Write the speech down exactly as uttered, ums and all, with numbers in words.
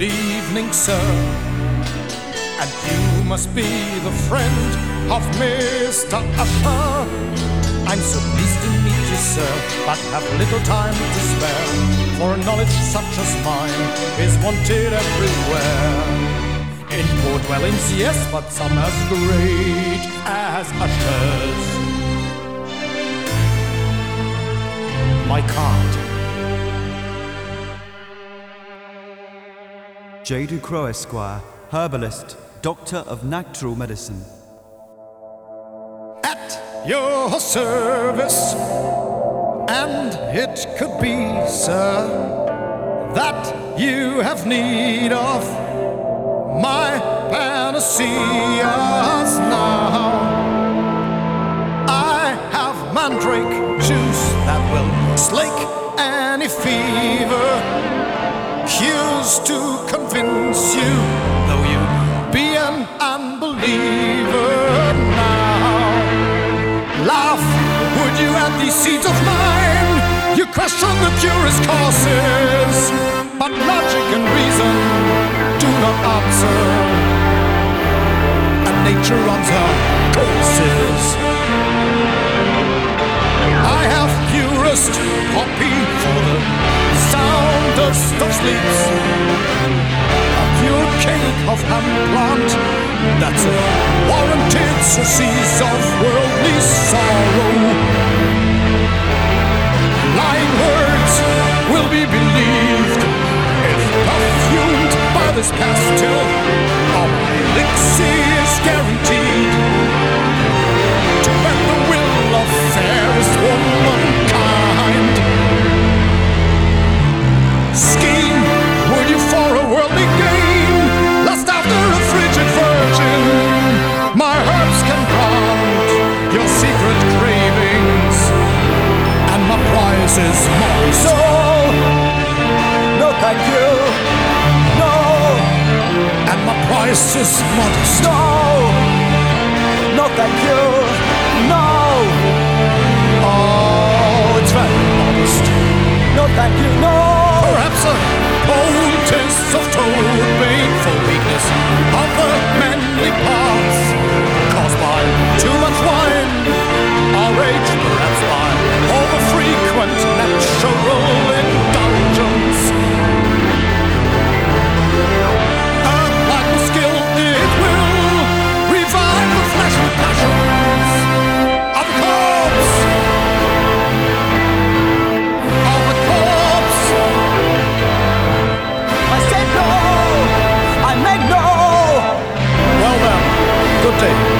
evening, sir. And you must be the friend of Mister Usher. I'm so pleased to meet you, sir, but have little time to spare, for knowledge such as mine is wanted everywhere. In poor dwellings, yes, but some as great as Usher's. My card. J. Ducroix, Esquire, herbalist, doctor of natural medicine. At your service, and it could be, sir, that you have need of my panaceas now. I have mandrake juice that will slake any fever, cures to convince you, though you be an unbeliever now. Laugh, would you, at these seeds of mine? You question the curious causes, but logic and reason do not answer, and nature runs her courses. I have purest poppy for the soundest of sleeps, a pure cake of hemp plant that's a warranted surcease of worldly sorrow. Lying words will be believed if perfumed by this pastille. Our elixir is guaranteed to bend the will of fairest womankind. Scheme, would you for a worldly gain, lust after a frigid virgin? My herbs can grant your secret cravings, and my price is modest. No, no thank you, no. And my price is modest. No, no thank you, no. Oh, it's very modest. No thank you, no. Perhaps a poultice of toad bane for weakness of the manly parts, caused by too much wine, or rage, perhaps by over-frequent natural indulgence. Applied with skill, it will revive the fleshly passions of the corpse. Of the corpse. I said no, I meant no. Well then, good day.